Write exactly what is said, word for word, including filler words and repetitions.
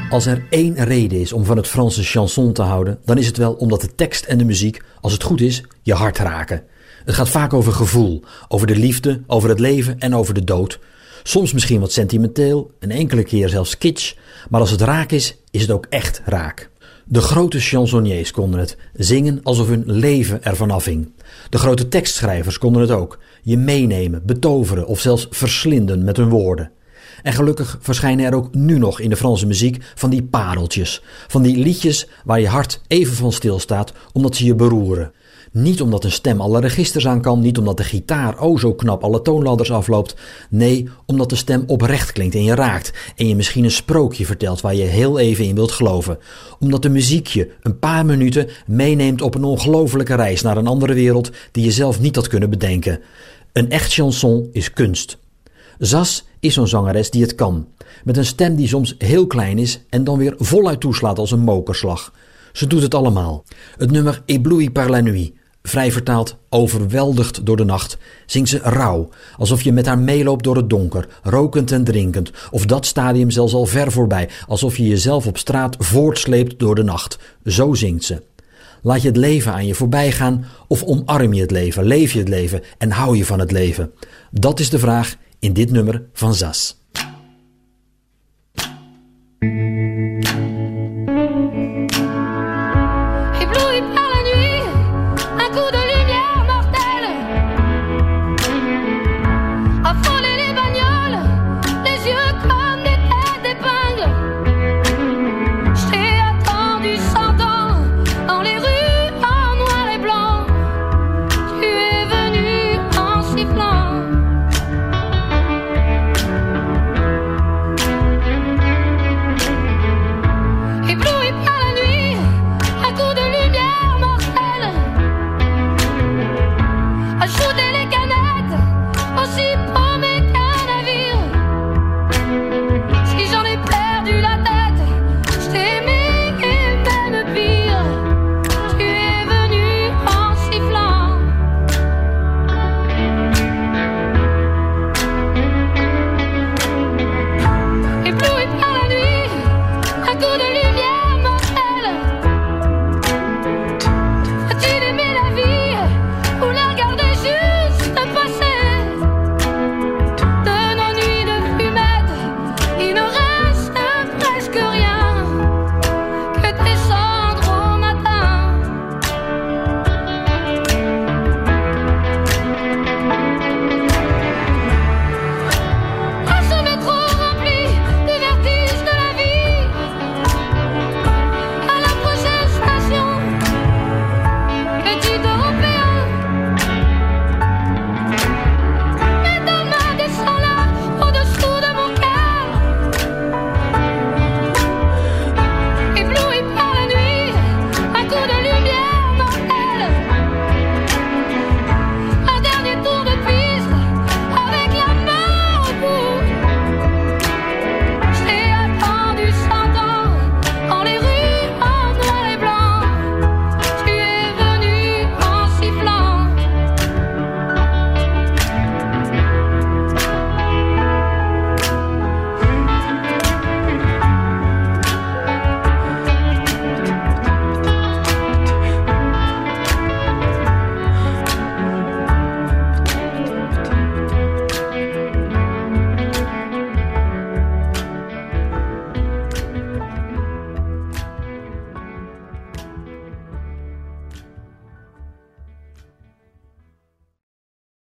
Als er één reden is om van het Franse chanson te houden, dan is het wel omdat de tekst en de muziek, als het goed is, je hart raken. Het gaat vaak over gevoel, over de liefde, over het leven en over de dood. Soms misschien wat sentimenteel, een enkele keer zelfs kitsch, maar als het raak is, is het ook echt raak. De grote chansonniers konden het, zingen alsof hun leven ervan afhing. De grote tekstschrijvers konden het ook, je meenemen, betoveren of zelfs verslinden met hun woorden. En gelukkig verschijnen er ook nu nog in de Franse muziek van die pareltjes. Van die liedjes waar je hart even van stilstaat omdat ze je beroeren. Niet omdat een stem alle registers aan kan, niet omdat de gitaar oh zo knap alle toonladders afloopt. Nee, omdat de stem oprecht klinkt en je raakt en je misschien een sprookje vertelt waar je heel even in wilt geloven. Omdat de muziek je een paar minuten meeneemt op een ongelofelijke reis naar een andere wereld die je zelf niet had kunnen bedenken. Een echt chanson is kunst. Zas is zo'n zangeres die het kan. Met een stem die soms heel klein is en dan weer voluit toeslaat als een mokerslag. Ze doet het allemaal. Het nummer Ébloui par la nuit, vrij vertaald overweldigd door de nacht, zingt ze rauw, alsof je met haar meeloopt door het donker, rokend en drinkend, of dat stadium zelfs al ver voorbij, alsof je jezelf op straat voortsleept door de nacht. Zo zingt ze. Laat je het leven aan je voorbij gaan of omarm je het leven, leef je het leven en hou je van het leven? Dat is de vraag in dit nummer van Zas.